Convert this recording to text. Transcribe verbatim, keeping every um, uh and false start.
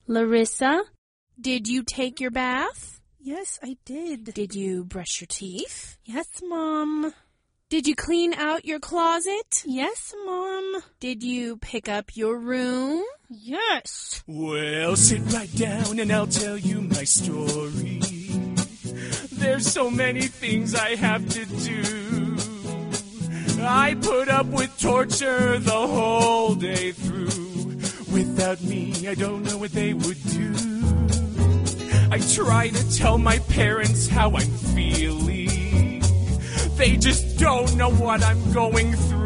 Larissa, did you take your bath? Yes, I did. Did you brush your teeth? Yes, Mom. Did you clean out your closet? Yes, Mom. Did you pick up your room? Yes. Well, sit right down and I'll tell you my story. There's so many things I have to do. I put up with torture the whole day through. Without me, I don't know what they would do. I try to tell my parents how I'm feeling. They just don't know what I'm going through.